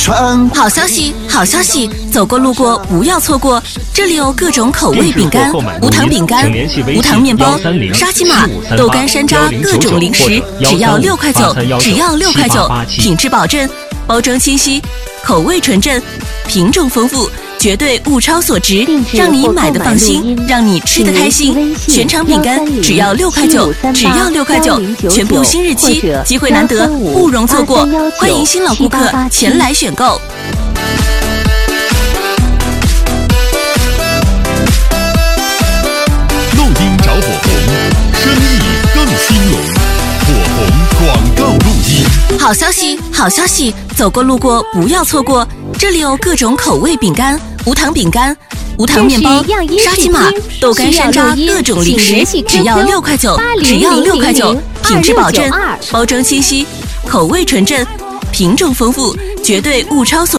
传。 好消息，好消息！走过路过不要错过，这里有各种口味饼干，无糖饼干、无糖面包、沙琪玛、豆干山楂各种零食，只要6块9，只要6块9，品质保证，包装清晰，口味纯正，品种丰富。绝对物超所值，让你买的放心，让你吃得开心。全场饼干只要6块9，只要6块9，全部新日期，机会难得，不容错过。欢迎新老顾客前来选购。 录音找火红，生意更兴隆。火红广告录音。 好消息，好消息！走过路过不要错过，这里有各种口味饼干。无糖饼干、无糖面包、沙琪玛、豆干山楂各种零食，只要6块9，只要6块9，品质保证，包装清晰，口味纯正，品种丰富，绝对物超所值。